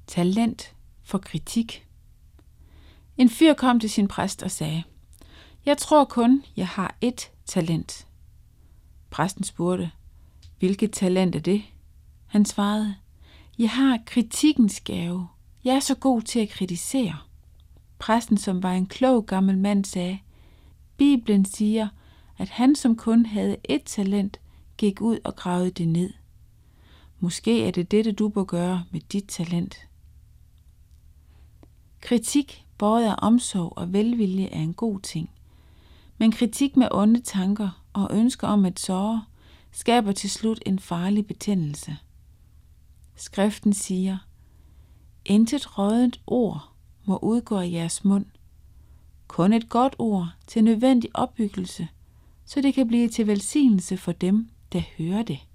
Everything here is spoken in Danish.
Talent for kritik. En fyr kom til sin præst og sagde: Jeg tror kun, jeg har ét talent. Præsten spurgte: Hvilket talent er det? Han svarede: Jeg har kritikkens gave. Jeg er så god til at kritisere. Præsten, som var en klog gammel mand, sagde: Bibelen siger, at han, som kun havde ét talent, gik ud og gravede det ned. Måske er det dette, du bør gøre med dit talent. Kritik båret af omsorg og velvilje er en god ting. Men kritik med onde tanker og ønsker om at såre, skaber til slut en farlig betændelse. Skriften siger: Intet råddent ord må udgå af jeres mund. Kun et godt ord til nødvendig opbyggelse, så det kan blive til velsignelse for dem, der hører det.